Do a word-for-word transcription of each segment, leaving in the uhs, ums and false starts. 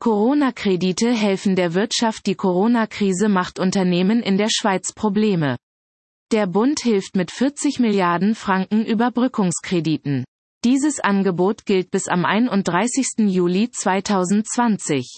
Corona-Kredite helfen der Wirtschaft. Die Corona-Krise macht Unternehmen in der Schweiz Probleme. Der Bund hilft mit vierzig Milliarden Franken Überbrückungskrediten. Dieses Angebot gilt bis am einunddreißigsten Juli zweitausendzwanzig.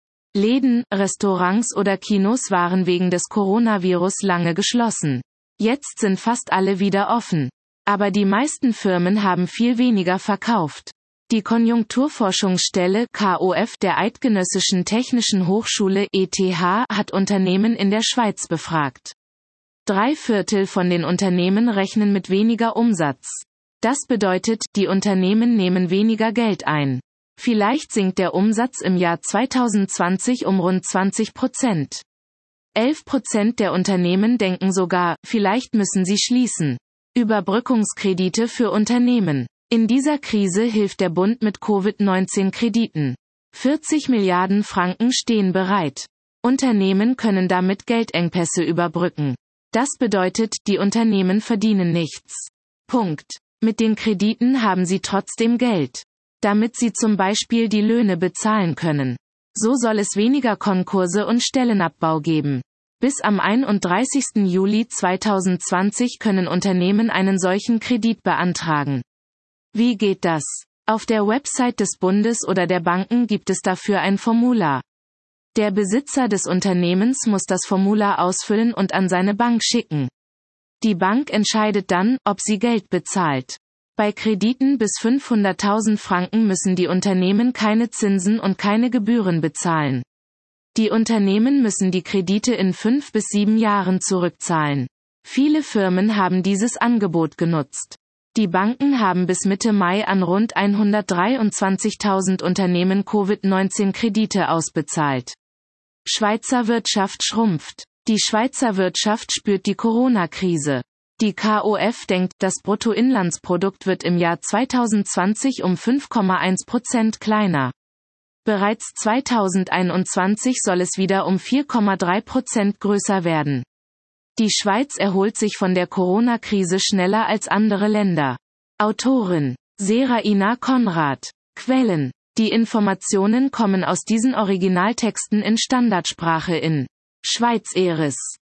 Läden, Restaurants oder Kinos waren wegen des Coronavirus lange geschlossen. Jetzt sind fast alle wieder offen. Aber die meisten Firmen haben viel weniger verkauft. Die Konjunkturforschungsstelle K O F der Eidgenössischen Technischen Hochschule E T H hat Unternehmen in der Schweiz befragt. Drei Viertel von den Unternehmen rechnen mit weniger Umsatz. Das bedeutet, die Unternehmen nehmen weniger Geld ein. Vielleicht sinkt der Umsatz im Jahr zweitausendzwanzig um rund zwanzig Prozent. elf Prozent der Unternehmen denken sogar, vielleicht müssen sie schließen. Überbrückungskredite für Unternehmen. In dieser Krise hilft der Bund mit Covid neunzehn Krediten. vierzig Milliarden Franken stehen bereit. Unternehmen können damit Geldengpässe überbrücken. Das bedeutet, die Unternehmen verdienen nichts. Punkt. Mit den Krediten haben sie trotzdem Geld, damit sie zum Beispiel die Löhne bezahlen können. So soll es weniger Konkurse und Stellenabbau geben. Bis am einunddreißigsten Juli zweitausendzwanzig können Unternehmen einen solchen Kredit beantragen. Wie geht das? Auf der Website des Bundes oder der Banken gibt es dafür ein Formular. Der Besitzer des Unternehmens muss das Formular ausfüllen und an seine Bank schicken. Die Bank entscheidet dann, ob sie Geld bezahlt. Bei Krediten bis fünfhunderttausend Franken müssen die Unternehmen keine Zinsen und keine Gebühren bezahlen. Die Unternehmen müssen die Kredite in fünf bis sieben Jahren zurückzahlen. Viele Firmen haben dieses Angebot genutzt. Die Banken haben bis Mitte Mai an rund hundertdreiundzwanzigtausend Unternehmen Covid neunzehn Kredite ausbezahlt. Schweizer Wirtschaft schrumpft. Die Schweizer Wirtschaft spürt die Corona-Krise. Die K O F denkt, das Bruttoinlandsprodukt wird im Jahr zweitausendzwanzig um fünf Komma eins Prozent kleiner. Bereits zweitausendeinundzwanzig soll es wieder um vier Komma drei Prozent größer werden. Die Schweiz erholt sich von der Corona-Krise schneller als andere Länder. Autorin: Seraina Konrad. Quellen: Die Informationen kommen aus diesen Originaltexten in Standardsprache in Schweizeris.